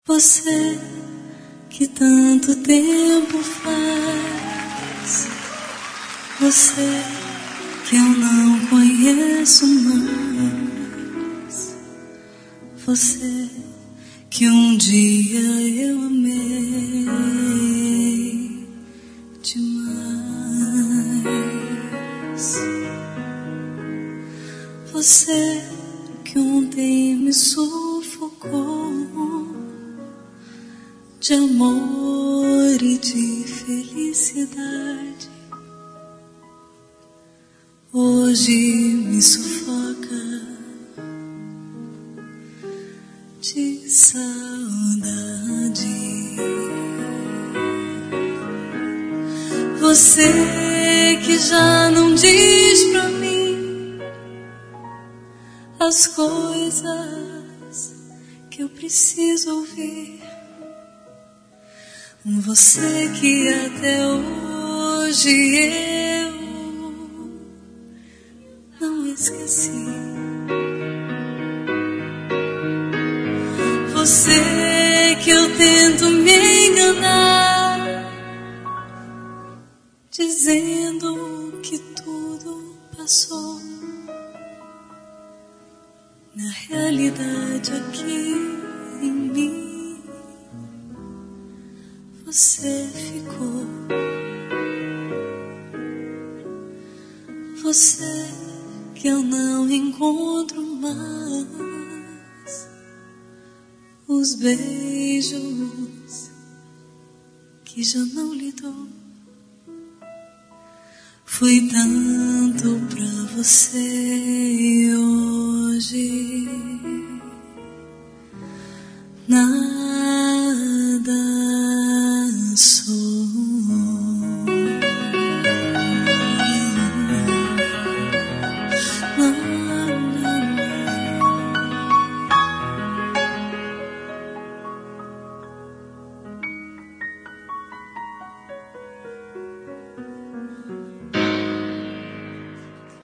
Você que tanto tempo faz, você que eu não conheço mais, você que um dia eu amei demais, você que ontem me sufocou de amor e de felicidade, hoje me sufoca de saudade. Você que já não diz pra mim as coisas que eu preciso ouvir, você que até hoje eu não esqueci, você que eu tento me enganar, dizendo que tudo passou, na realidade aqui em mim você ficou. Você que eu não encontro mais, os beijos que já não lhe dou, foi tanto pra você hoje. Nada sou.